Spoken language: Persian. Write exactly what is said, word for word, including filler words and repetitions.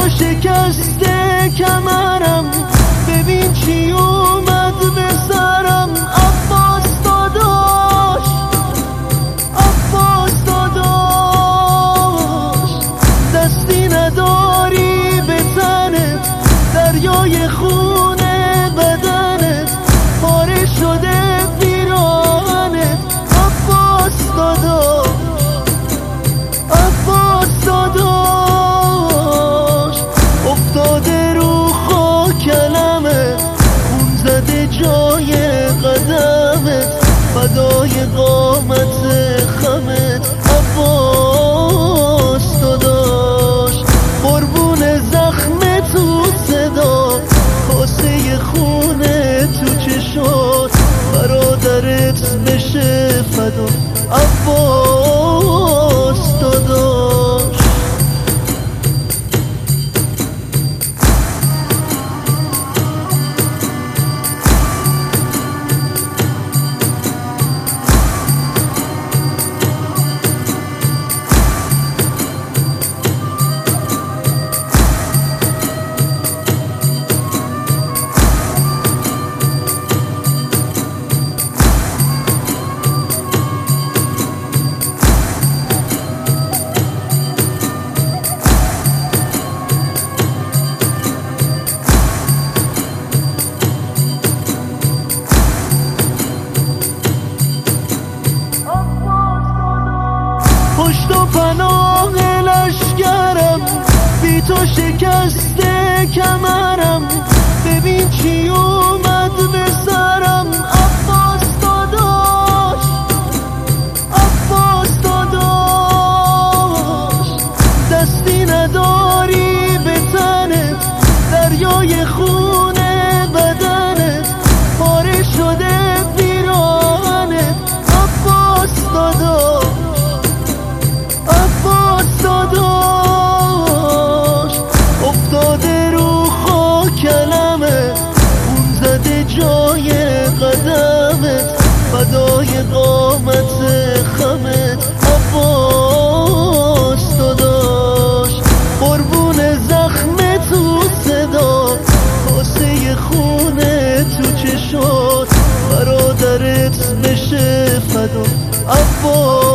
تو شکسته کمرم، ببین چی اومد به سرم. عباس داداش، عباس داداش، دستی نداری به تنت، دریای خونه بدنت، پاره شده پیراهنت. عباس داداش، عباس داداش، افتاده رو خاک کلمت، خون زده جای قدمت، فدای قامت خمت. عباس داداش، قربون زخم تو صدا، کاسه خونه تو چشات، برادرت بشه فدا. عباس داداش، پشت و پناه لشگرم، بی تو شکسته کمرم، ببین چی اومد به سرم. عباس داداش، عباس داداش، دستی نداری به تنت، دریای خونه بدنت، پاره شده پیراهنت. عباس داداش، عباس داداش، افتاده رو خاک کلمت، خون زده جای قدمت، فدای قامت خمت. عباس داداش، قربون زخم تو صدا، کاسه خونه تو چشات، برادرت بشه فدا. عباس